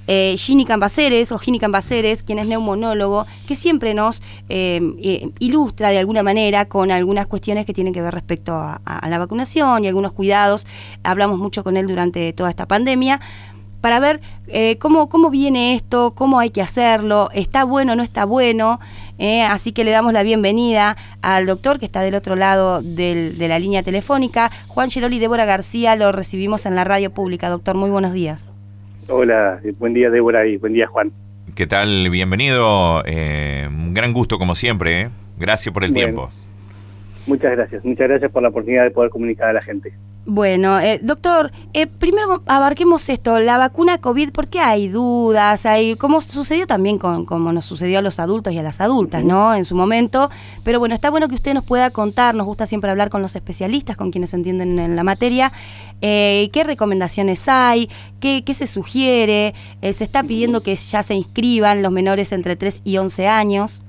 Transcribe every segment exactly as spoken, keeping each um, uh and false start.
eh, Gini Cambaceres, o Gini Cambaceres, quien es neumonólogo, que siempre nos eh, eh, ilustra de alguna manera con algunas cuestiones que tienen que ver respecto a, a la vacunación y algunos cuidados. Hablamos mucho con él durante toda esta pandemia, para ver eh, cómo, cómo viene esto, cómo hay que hacerlo, está bueno o no está bueno, eh, así que le damos la bienvenida al doctor que está del otro lado del, de la línea telefónica, Juan Geroli. Débora García, lo recibimos en la radio pública. Doctor, muy buenos días. Hola, buen día Débora y buen día Juan. ¿Qué tal? Bienvenido, eh, un gran gusto como siempre, ¿eh? Gracias por el bueno, tiempo. Muchas gracias, muchas gracias por la oportunidad de poder comunicar a la gente. Bueno, eh, doctor, eh, primero abarquemos esto, la vacuna COVID, ¿por qué hay dudas? Hay, como sucedió también con, como nos sucedió a los adultos y a las adultas, ¿no? En su momento, pero bueno, está bueno que usted nos pueda contar, nos gusta siempre hablar con los especialistas, con quienes entienden en la materia, eh, qué recomendaciones hay, qué, qué se sugiere, eh, se está pidiendo que ya se inscriban los menores entre tres y once años.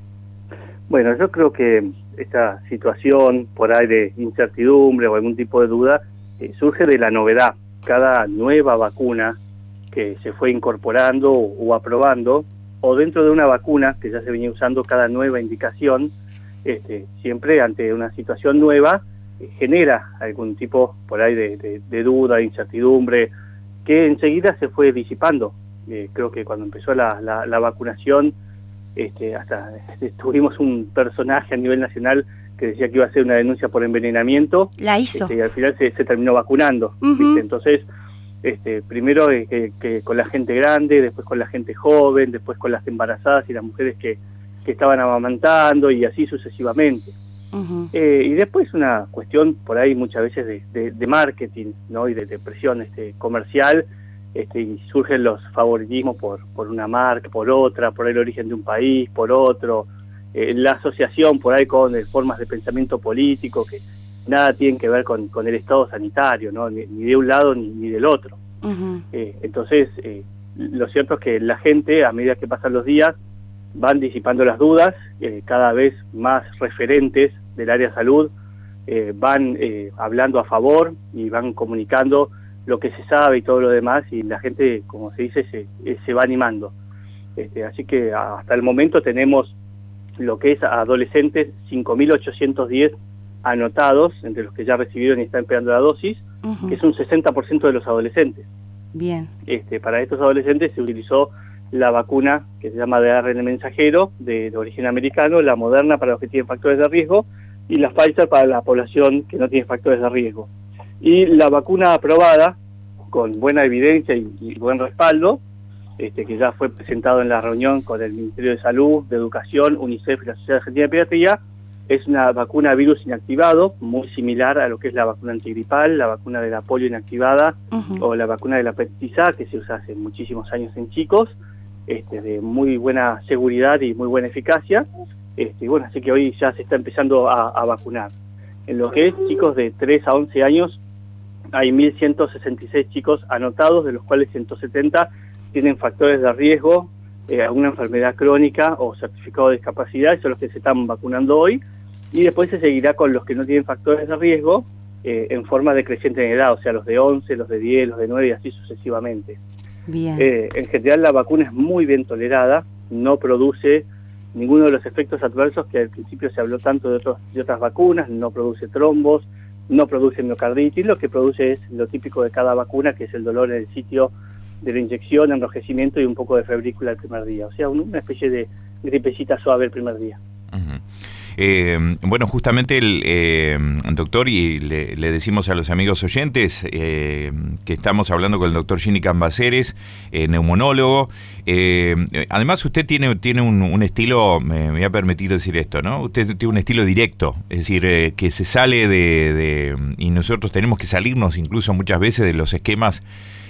Bueno, yo creo que esta situación por ahí de incertidumbre o algún tipo de duda eh, surge de la novedad. Cada nueva vacuna que se fue incorporando o, o aprobando, o dentro de una vacuna que ya se venía usando, cada nueva indicación, este, siempre ante una situación nueva, eh, genera algún tipo por ahí de, de, de duda, de incertidumbre, que enseguida se fue disipando. Eh, creo que cuando empezó la, la, la vacunación, Este, hasta este, tuvimos un personaje a nivel nacional que decía que iba a hacer una denuncia por envenenamiento. La hizo. Este, y al final se, se terminó vacunando. Uh-huh. ¿Viste? Entonces, este, primero eh, que, que con la gente grande, después con la gente joven, después con las embarazadas y las mujeres que, que estaban amamantando y así sucesivamente. Uh-huh. Eh, y después una cuestión por ahí muchas veces de, de, de marketing, ¿no? Y de, de presión este, comercial. Este, y surgen los favoritismos por, por una marca, por otra, por el origen de un país, por otro, eh, la asociación por ahí con eh, formas de pensamiento político que nada tienen que ver con, con el estado sanitario, ¿no? Ni, ni de un lado ni, ni del otro. Uh-huh. eh, entonces, eh, lo cierto es que la gente, a medida que pasan los días, van disipando las dudas, eh, cada vez más referentes del área de salud eh, van eh, hablando a favor y van comunicando lo que se sabe y todo lo demás, y la gente, como se dice, se, se va animando. Este, así que hasta el momento tenemos lo que es adolescentes, cinco mil ochocientos diez anotados, entre los que ya recibieron y están esperando la dosis, uh-huh. que es un sesenta por ciento de los adolescentes. Bien. Este, para estos adolescentes se utilizó la vacuna que se llama de A R N mensajero, de, de origen americano, la Moderna para los que tienen factores de riesgo, y la Pfizer para la población que no tiene factores de riesgo. Y la vacuna aprobada, con buena evidencia y, y buen respaldo, este, que ya fue presentado en la reunión con el Ministerio de Salud, de Educación, UNICEF y la Sociedad Argentina de Pediatría, es una vacuna virus inactivado, muy similar a lo que es la vacuna antigripal, la vacuna de la polio inactivada, uh-huh. o la vacuna de la hepatitis A, que se usa hace muchísimos años en chicos, este, de muy buena seguridad y muy buena eficacia. Este, bueno, así que hoy ya se está empezando a, a vacunar. En lo que es chicos de tres a once años, hay mil ciento sesenta y seis chicos anotados, de los cuales ciento setenta tienen factores de riesgo, eh, alguna enfermedad crónica o certificado de discapacidad, esos son los que se están vacunando hoy, y después se seguirá con los que no tienen factores de riesgo eh, en forma decreciente en edad, o sea, los de once, los de diez, los de nueve y así sucesivamente. Bien. Eh, en general la vacuna es muy bien tolerada, no produce ninguno de los efectos adversos que al principio se habló tanto de, otros, de otras vacunas, no produce trombos, no produce miocarditis, lo que produce es lo típico de cada vacuna, que es el dolor en el sitio de la inyección, enrojecimiento y un poco de febrícula el primer día. O sea, una especie de gripecita suave el primer día. Uh-huh. Eh, bueno, justamente el eh, doctor, y le, le decimos a los amigos oyentes eh, que estamos hablando con el doctor Gini Cambaceres, eh, neumonólogo. Eh, además, usted tiene, tiene un, un estilo, me voy a permitir decir esto, ¿no? Usted tiene un estilo directo, es decir, eh, que se sale de, de... y nosotros tenemos que salirnos incluso muchas veces de los esquemas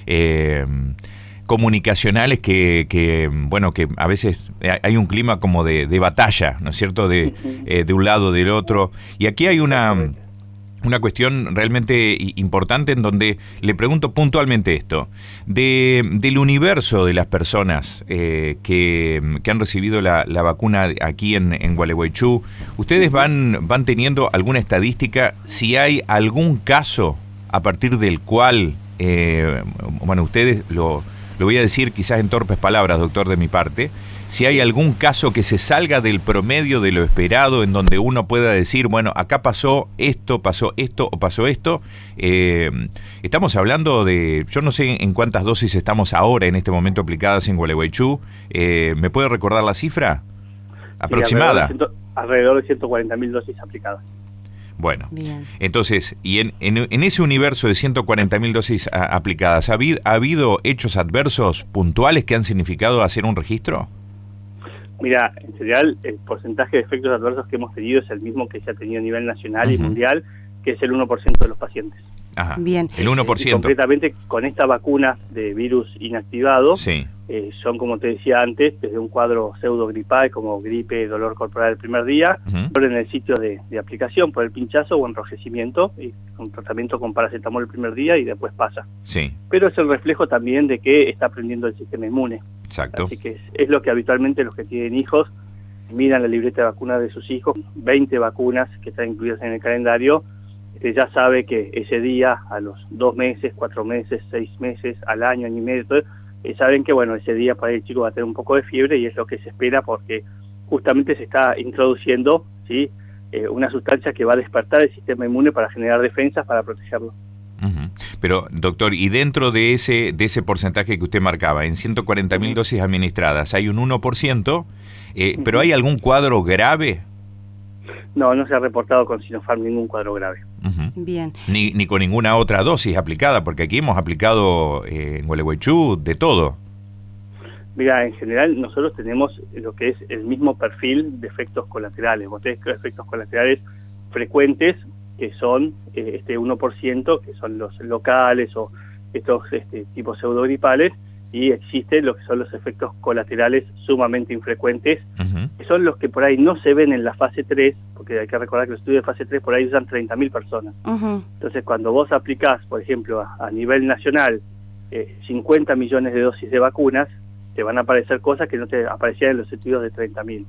eh, comunicacionales que, que, bueno, que a veces hay un clima como de, de batalla, ¿no es cierto?, de, eh, de un lado, del otro. Y aquí hay una, una cuestión realmente importante en donde le pregunto puntualmente esto. De, del universo de las personas eh, que, que han recibido la, la vacuna aquí en, en Gualeguaychú, ¿ustedes van, van teniendo alguna estadística si hay algún caso a partir del cual, eh, bueno, ustedes lo... lo voy a decir quizás en torpes palabras, doctor, de mi parte, si hay algún caso que se salga del promedio de lo esperado, en donde uno pueda decir, bueno, acá pasó esto, pasó esto o pasó esto. Eh, estamos hablando de, yo no sé en cuántas dosis estamos ahora en este momento aplicadas en Gualeguaychú. Eh, ¿Me puede recordar la cifra aproximada? Sí, alrededor, de ciento, alrededor de ciento cuarenta mil dosis aplicadas. Bueno, bien. Entonces, y en, en, en ese universo de ciento cuarenta mil dosis a, aplicadas, ¿ha habido, ¿ha habido hechos adversos puntuales que han significado hacer un registro? Mira, en general el porcentaje de efectos adversos que hemos tenido es el mismo que se ha tenido a nivel nacional uh-huh. y mundial, que es el uno por ciento de los pacientes. Ajá. Bien. El uno por ciento. Y concretamente con esta vacuna de virus inactivado, sí. eh, son, como te decía antes, desde un cuadro pseudogripal como gripe, dolor corporal el primer día, uh-huh. en el sitio de, de aplicación por el pinchazo o enrojecimiento, y un tratamiento con paracetamol el primer día y después pasa. Sí. Pero es el reflejo también de que está aprendiendo el sistema inmune. Exacto. Así que es, es lo que habitualmente los que tienen hijos miran la libreta de vacunas de sus hijos, veinte vacunas que están incluidas en el calendario, eh, ya sabe que ese día, a los dos meses, cuatro meses, seis meses, al año, año y medio, todo, eh, saben que bueno, ese día para el chico va a tener un poco de fiebre y es lo que se espera porque justamente se está introduciendo, ¿sí? eh, una sustancia que va a despertar el sistema inmune para generar defensas para protegerlo. Uh-huh. Pero, doctor, y dentro de ese de ese porcentaje que usted marcaba, en ciento cuarenta mil uh-huh. dosis administradas, hay un uno por ciento, eh, uh-huh. ¿pero hay algún cuadro grave? No, no se ha reportado con Sinopharm ningún cuadro grave. Uh-huh. Bien. Ni, ni con ninguna otra dosis aplicada, porque aquí hemos aplicado eh, en Gualeguaychú de todo. Mira, en general nosotros tenemos lo que es el mismo perfil de efectos colaterales. Vos tenés efectos colaterales frecuentes, que son eh, este uno por ciento, que son los locales o estos este, tipos pseudogripales, y existen lo que son los efectos colaterales sumamente infrecuentes, uh-huh. que son los que por ahí no se ven en la fase tres, porque hay que recordar que los estudios de fase tres por ahí usan treinta mil personas. Uh-huh. Entonces, cuando vos aplicás, por ejemplo, a, a nivel nacional, eh, cincuenta millones de dosis de vacunas, te van a aparecer cosas que no te aparecían en los estudios de treinta mil.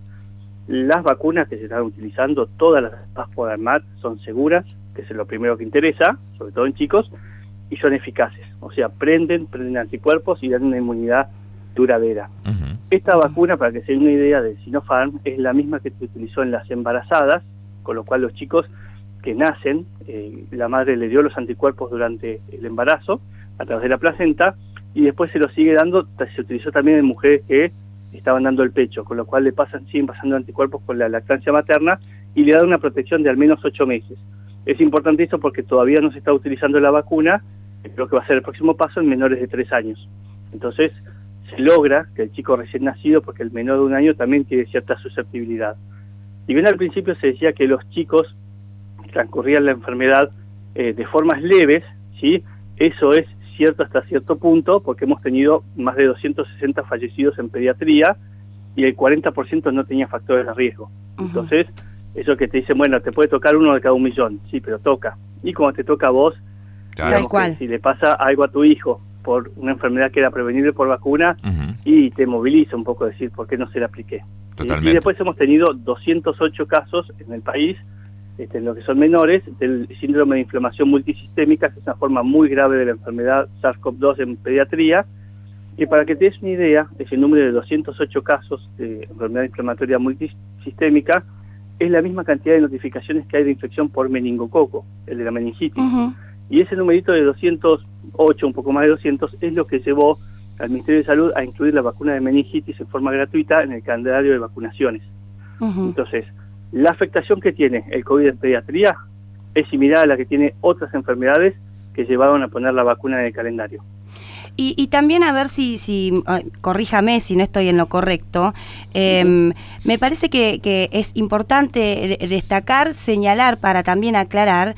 Las vacunas que se están utilizando, todas las Spaspodermat, son seguras, que es lo primero que interesa, sobre todo en chicos, y son eficaces. O sea, prenden, prenden anticuerpos y dan una inmunidad duradera. Uh-huh. Esta vacuna, para que se den una idea de Sinopharm, es la misma que se utilizó en las embarazadas, con lo cual los chicos que nacen, eh, la madre le dio los anticuerpos durante el embarazo, a través de la placenta, y después se los sigue dando, se utilizó también en mujeres que estaban dando el pecho, con lo cual le pasan, siguen pasando anticuerpos con la lactancia materna y le da una protección de al menos ocho meses. Es importante esto porque todavía no se está utilizando la vacuna, creo que va a ser el próximo paso en menores de tres años. Entonces se logra que el chico recién nacido, porque el menor de un año también tiene cierta susceptibilidad. Si bien al principio se decía que los chicos transcurrían la enfermedad eh, de formas leves, ¿sí? Eso es cierto hasta cierto punto, porque hemos tenido más de doscientos sesenta fallecidos en pediatría y el cuarenta por ciento no tenía factores de riesgo. Uh-huh. Entonces, eso que te dicen, bueno, te puede tocar uno de cada un millón, sí, pero toca. Y como te toca a vos, claro. digamos que si le pasa algo a tu hijo por una enfermedad que era prevenible por vacuna, uh-huh. y te moviliza un poco decir, ¿por qué no se la apliqué? Totalmente. Y después hemos tenido doscientos ocho casos en el país, Este, en lo que son menores, del síndrome de inflamación multisistémica, que es una forma muy grave de la enfermedad SARS-CoV dos en pediatría, y para que te des una idea, ese número de doscientos ocho casos de enfermedad inflamatoria multisistémica es la misma cantidad de notificaciones que hay de infección por meningococo, el de la meningitis. Uh-huh. Y ese numerito de doscientos ocho, un poco más de doscientos, es lo que llevó al Ministerio de Salud a incluir la vacuna de meningitis en forma gratuita en el calendario de vacunaciones. Uh-huh. Entonces, la afectación que tiene el COVID en pediatría es similar a la que tiene otras enfermedades que llevaron a poner la vacuna en el calendario. Y, y también a ver si, si corríjame si no estoy en lo correcto, eh, uh-huh. me parece que, que es importante destacar, señalar para también aclarar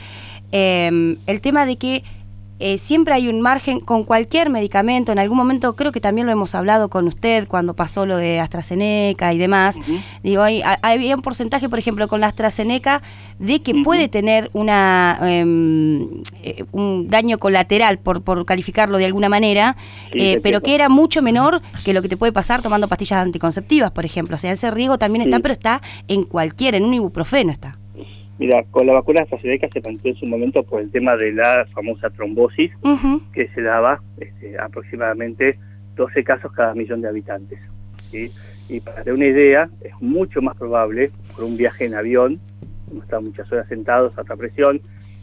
eh, el tema de que Eh, siempre hay un margen con cualquier medicamento. En algún momento creo que también lo hemos hablado con usted cuando pasó lo de AstraZeneca y demás. Uh-huh. Digo, hay, había un porcentaje, por ejemplo, con la AstraZeneca de que uh-huh. puede tener una eh, un daño colateral, por, por calificarlo de alguna manera, sí, eh, pero que era mucho menor que lo que te puede pasar tomando pastillas anticonceptivas, por ejemplo. O sea, ese riesgo también está, sí. pero está en cualquiera, en un ibuprofeno está. Mira, con la vacuna AstraZeneca se planteó en su momento por el tema de la famosa trombosis, uh-huh. que se daba este, aproximadamente doce casos cada millón de habitantes, ¿sí? Y para tener una idea, es mucho más probable, por un viaje en avión, hemos estado muchas horas sentados a alta presión,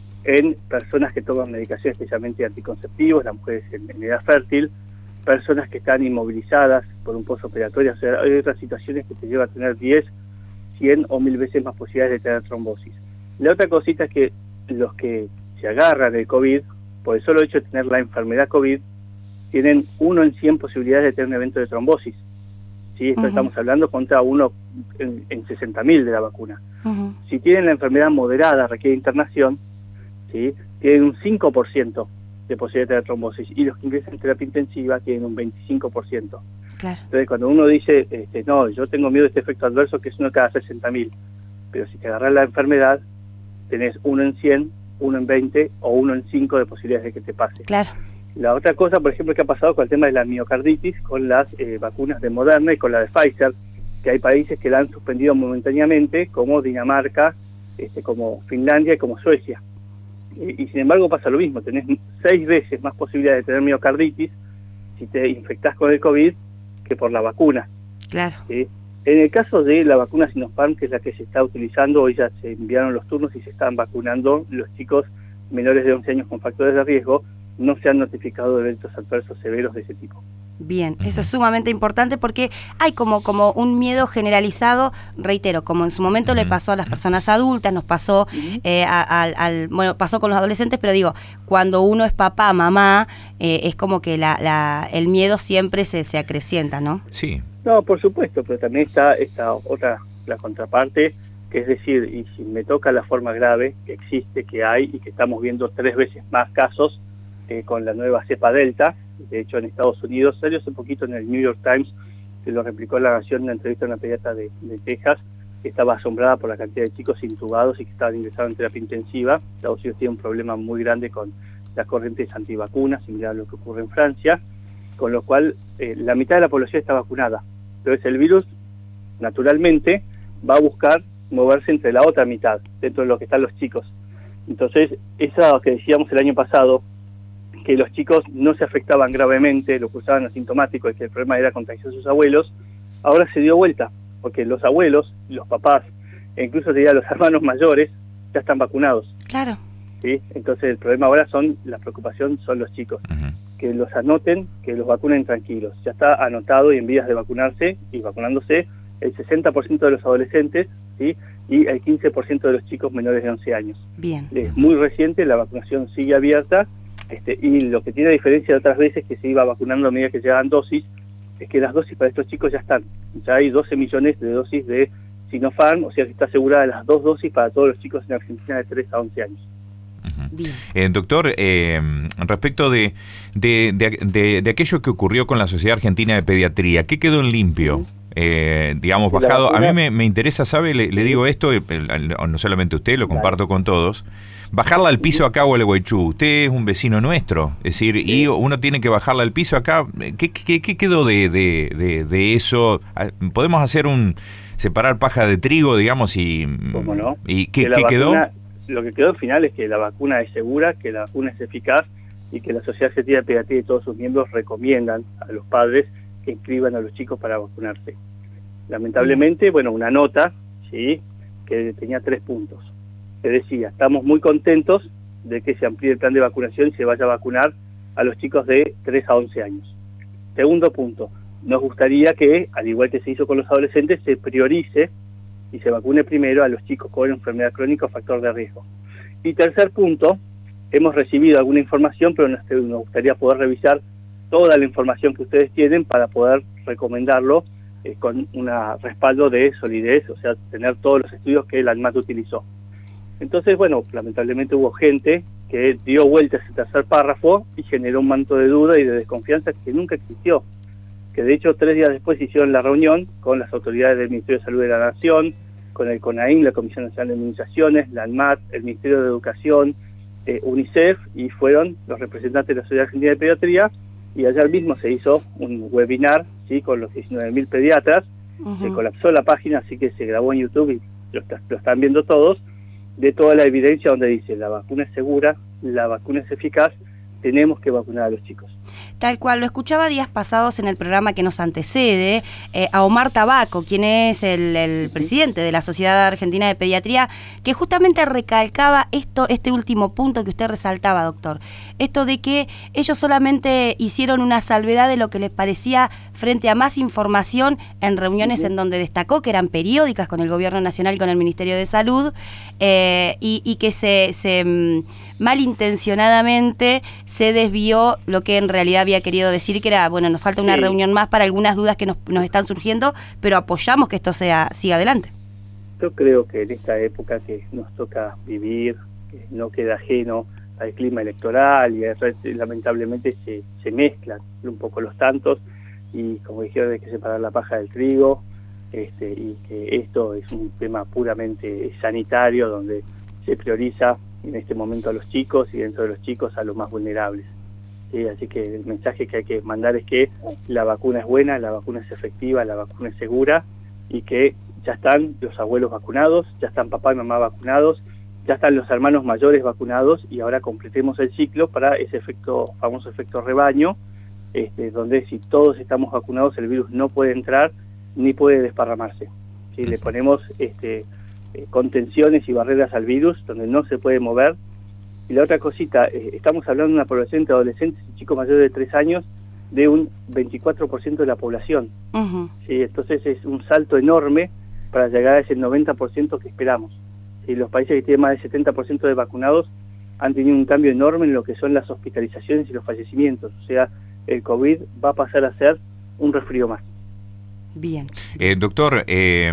en personas que toman medicación especialmente anticonceptivos, las mujeres en, en edad fértil, personas que están inmovilizadas por un postoperatorio. O sea, hay otras situaciones que te llevan a tener diez, cien o mil veces más posibilidades de tener trombosis. La otra cosita es que los que se agarran el COVID, por el solo hecho de tener la enfermedad COVID, tienen uno en cien posibilidades de tener un evento de trombosis. ¿Sí? Esto uh-huh. estamos hablando contra uno en, en sesenta mil de la vacuna. Uh-huh. Si tienen la enfermedad moderada, requiere internación, ¿sí? Tienen un cinco por ciento de posibilidad de tener trombosis, y los que ingresan en terapia intensiva tienen un veinticinco por ciento. Claro. Entonces, cuando uno dice, este, no, yo tengo miedo de este efecto adverso, que es uno cada sesenta mil, pero si te agarras la enfermedad, tenés uno en cien, uno en veinte o uno en cinco de posibilidades de que te pase. Claro. La otra cosa, por ejemplo, que ha pasado con el tema de la miocarditis, con las eh, vacunas de Moderna y con la de Pfizer, que hay países que la han suspendido momentáneamente, como Dinamarca, este, como Finlandia y como Suecia. Y, y sin embargo pasa lo mismo, tenés seis veces más posibilidades de tener miocarditis si te infectás con el COVID que por la vacuna. Claro. ¿Sí? En el caso de la vacuna Sinopharm, que es la que se está utilizando, hoy ya se enviaron los turnos y se están vacunando los chicos menores de once años con factores de riesgo, no se han notificado de eventos adversos severos de ese tipo. Bien, eso es sumamente importante porque hay como, como un miedo generalizado, reitero, como en su momento le pasó a las personas adultas, nos pasó eh, a, a, al, bueno, pasó con los adolescentes, pero digo, cuando uno es papá, mamá, eh, es como que la, la, el miedo siempre se, se acrecienta, ¿no? Sí. No, por supuesto, pero también está esta otra, la contraparte, que es decir, y si me toca la forma grave que existe, que hay, y que estamos viendo tres veces más casos eh, con la nueva cepa Delta. De hecho, en Estados Unidos, salió hace poquito en el New York Times, que lo replicó La Nación en una entrevista a una pediatra de, de Texas, que estaba asombrada por la cantidad de chicos intubados y que estaban ingresados en terapia intensiva. Estados Unidos tiene un problema muy grande con las corrientes antivacunas, similar a lo que ocurre en Francia, con lo cual eh, la mitad de la población está vacunada. Entonces el virus, naturalmente, va a buscar moverse entre la otra mitad, dentro de lo que están los chicos. Entonces, eso que decíamos el año pasado, que los chicos no se afectaban gravemente, lo cursaban asintomáticos y que el problema era contagiar a sus abuelos, ahora se dio vuelta, porque los abuelos, los papás, e incluso diría los hermanos mayores, ya están vacunados. Claro. ¿Sí? Entonces el problema ahora son, la preocupación son los chicos. Uh-huh. Que los anoten, que los vacunen tranquilos. Ya está anotado y en vías de vacunarse y vacunándose el sesenta por ciento de los adolescentes, ¿sí? Y el quince por ciento de los chicos menores de once años. Bien. Es muy reciente, la vacunación sigue abierta. Este, y lo que tiene diferencia de otras veces que se iba vacunando a medida que llegaban dosis, es que las dosis para estos chicos ya están. Ya hay doce millones de dosis de Sinopharm, o sea que está asegurada las dos dosis para todos los chicos en Argentina de tres a once años. Bien. Eh, doctor, eh, respecto de, de, de, de, de aquello que ocurrió con la Sociedad Argentina de Pediatría, ¿qué quedó en limpio? Eh, digamos, bajado. A mí me, me interesa, ¿sabe? Le, le digo esto, no solamente a usted, lo comparto con todos. Bajarla al piso acá o al Guaychú, usted es un vecino nuestro, es decir, y uno tiene que bajarla al piso acá. ¿Qué, qué, qué quedó de, de, de, de eso? ¿Podemos hacer un separar paja de trigo, digamos, y, ¿cómo no? ¿Y qué, qué vacuna, quedó? Lo que quedó al final es que la vacuna es segura, que la vacuna es eficaz y que la Sociedad Argentina de Pediatría y todos sus miembros recomiendan a los padres que inscriban a los chicos para vacunarse. Lamentablemente, bueno, una nota, sí, que tenía tres puntos. Se decía, estamos muy contentos de que se amplíe el plan de vacunación y se vaya a vacunar a los chicos de tres a once años. Segundo punto, nos gustaría que, al igual que se hizo con los adolescentes, se priorice y se vacune primero a los chicos con enfermedad crónica o factor de riesgo. Y tercer punto, hemos recibido alguna información, pero nos, nos gustaría poder revisar toda la información que ustedes tienen para poder recomendarlo eh, con un respaldo de solidez, o sea, tener todos los estudios que la ANMAT utilizó. Entonces, bueno, lamentablemente hubo gente que dio vuelta a ese tercer párrafo y generó un manto de duda y de desconfianza que nunca existió. Que de hecho tres días después hicieron la reunión con las autoridades del Ministerio de Salud de la Nación, con el CONAIN, la Comisión Nacional de Inmunizaciones, la ANMAT, el Ministerio de Educación, eh, UNICEF, y fueron los representantes de la Sociedad Argentina de Pediatría, y ayer mismo se hizo un webinar, ¿sí?, con los diecinueve mil pediatras. Uh-huh. Se colapsó la página, así que se grabó en YouTube y lo, está, lo están viendo todos, de toda la evidencia donde dice la vacuna es segura, la vacuna es eficaz, tenemos que vacunar a los chicos. Tal cual, lo escuchaba días pasados en el programa que nos antecede, eh, a Omar Tabaco, quien es el, el presidente de la Sociedad Argentina de Pediatría, que justamente recalcaba esto, este último punto que usted resaltaba, doctor. Esto de que ellos solamente hicieron una salvedad de lo que les parecía frente a más información en reuniones uh-huh. en donde destacó que eran periódicas con el Gobierno Nacional y con el Ministerio de Salud, eh, y, y que se, se malintencionadamente se desvió lo que en realidad había querido decir, que era, bueno, nos falta una sí. reunión más para algunas dudas que nos, nos están surgiendo, pero apoyamos que esto sea siga adelante. Yo creo que en esta época que nos toca vivir, que no queda ajeno al clima electoral y lamentablemente se, se mezclan un poco los tantos, y como dijeron, hay que separar la paja del trigo, este, y que esto es un tema puramente sanitario donde se prioriza en este momento a los chicos y dentro de los chicos a los más vulnerables. Sí, así que el mensaje que hay que mandar es que la vacuna es buena, la vacuna es efectiva, la vacuna es segura, y que ya están los abuelos vacunados, ya están papá y mamá vacunados, ya están los hermanos mayores vacunados, y ahora completemos el ciclo para ese efecto, famoso efecto rebaño, este, donde si todos estamos vacunados el virus no puede entrar ni puede desparramarse. ¿Sí? Le ponemos este, eh, contenciones y barreras al virus donde no se puede mover. Y la otra cosita, eh, estamos hablando de una población de adolescentes y chicos mayores de tres años de un veinticuatro por ciento de la población. Uh-huh. ¿Sí? Entonces es un salto enorme para llegar a ese noventa por ciento que esperamos. ¿Sí? Los países que tienen más del setenta por ciento de vacunados han tenido un cambio enorme en lo que son las hospitalizaciones y los fallecimientos. O sea, el COVID va a pasar a ser un resfrío más. Bien. Eh, doctor, eh,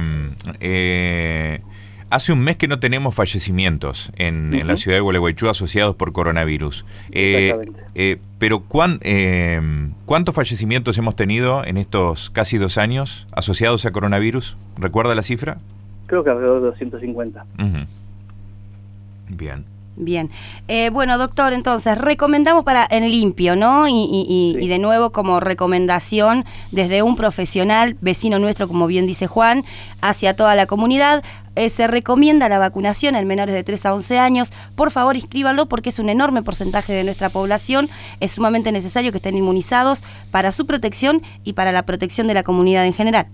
eh, hace un mes que no tenemos fallecimientos en, uh-huh. en la ciudad de Gualeguaychú asociados por coronavirus. Eh, Exactamente. Eh, pero ¿cuán, eh, ¿cuántos fallecimientos hemos tenido en estos casi dos años asociados a coronavirus? ¿Recuerda la cifra? Creo que alrededor de doscientos cincuenta. Uh-huh. Bien. Bien. Eh, bueno, doctor, entonces, recomendamos para en limpio, ¿no? Y, y, y, sí. y de nuevo como recomendación desde un profesional, vecino nuestro, como bien dice Juan, hacia toda la comunidad, eh, se recomienda la vacunación en menores de tres a once años. Por favor, inscríbanlo porque es un enorme porcentaje de nuestra población. Es sumamente necesario que estén inmunizados para su protección y para la protección de la comunidad en general.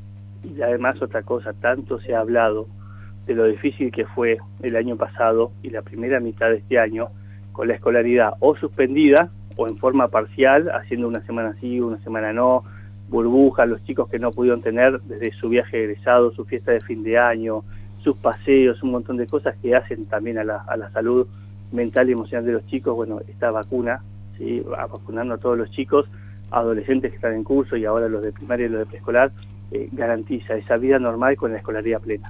Y además otra cosa, tanto se ha hablado de lo difícil que fue el año pasado y la primera mitad de este año con la escolaridad o suspendida o en forma parcial, haciendo una semana sí, una semana no, burbujas, los chicos que no pudieron tener desde su viaje egresado, su fiesta de fin de año, sus paseos, un montón de cosas que hacen también a la, a la salud mental y emocional de los chicos. Bueno, esta vacuna, ¿sí? vacunando a todos los chicos, adolescentes que están en curso y ahora los de primaria y los de preescolar, eh, garantiza esa vida normal con la escolaridad plena.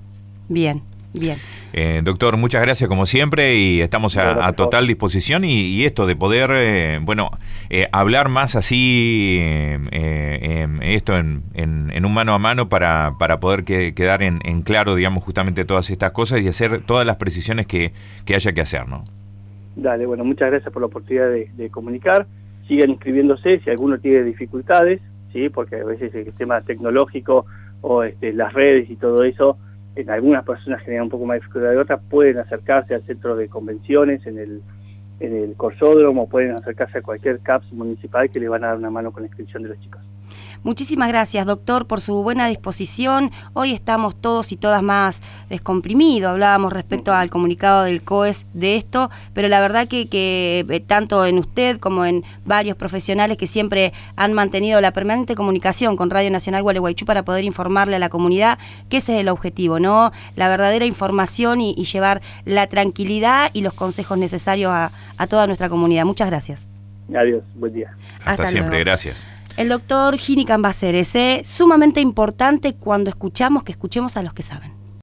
Bien, bien. Eh, doctor, muchas gracias como siempre y estamos a, bueno, a total disposición y, y esto de poder, eh, bueno, eh, hablar más así, eh, eh, esto en, en, en un mano a mano para, para poder que, quedar en, en claro, digamos, justamente todas estas cosas y hacer todas las precisiones que, que haya que hacer, ¿no? Dale, bueno, muchas gracias por la oportunidad de, de comunicar. Sigan inscribiéndose si alguno tiene dificultades, sí, porque a veces el tema tecnológico o este, las redes y todo eso, en algunas personas generan un poco más de dificultad de otras, pueden acercarse al centro de convenciones, en el en el Corsódromo, pueden acercarse a cualquier C A P S municipal que le van a dar una mano con la inscripción de los chicos. Muchísimas gracias, doctor, por su buena disposición. Hoy estamos todos y todas más descomprimidos. Hablábamos respecto al comunicado del C O E S de esto, pero la verdad que, que eh, tanto en usted como en varios profesionales que siempre han mantenido la permanente comunicación con Radio Nacional Gualeguaychú para poder informarle a la comunidad que ese es el objetivo, ¿no? La verdadera información y, y llevar la tranquilidad y los consejos necesarios a, a toda nuestra comunidad. Muchas gracias. Adiós, buen día. Hasta, Hasta siempre, luego. Gracias. El doctor Gini Cambaceres, ¿eh? Sumamente importante cuando escuchamos que escuchemos a los que saben.